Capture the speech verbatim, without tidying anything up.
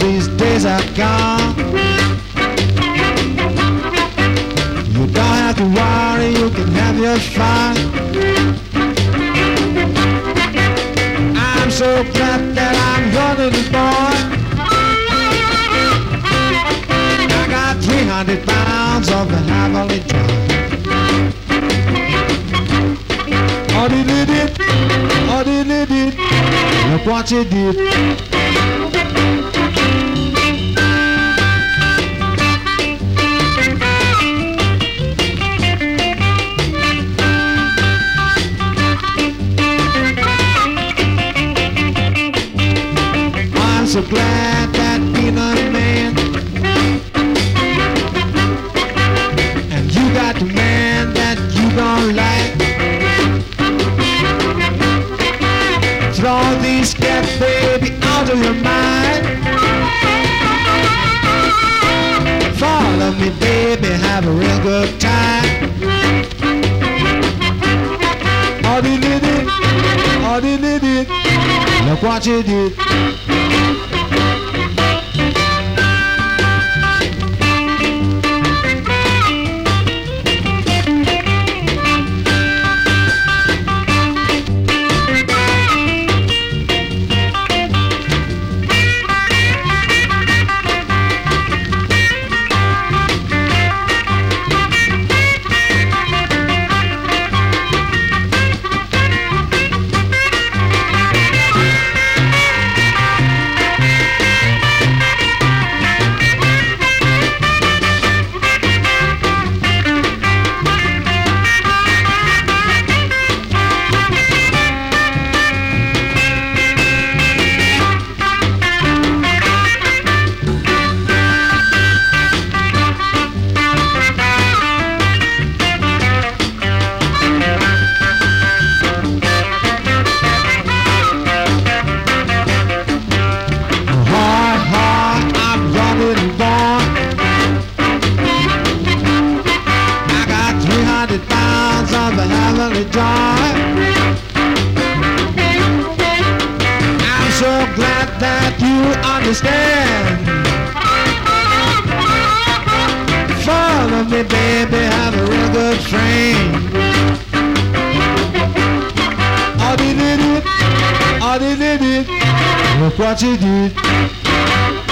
these days are gone. You don't have to worry, you can have your fun. I'm so glad that I'm your little boy. I got three hundred pounds of the heavenly joy. Oh, did it, it, oh, did it, it, look what you did. I'm so glad that being a man, and you got the man that you don't like. Throw these cat baby out of your mind. Follow me baby, have a real good time. Oh, did it, oh, did it, look what you did. Of the heavenly joy. I'm so glad that you understand. Follow me baby, have a real good friend. Oh, did it, oh, did it, look what you did.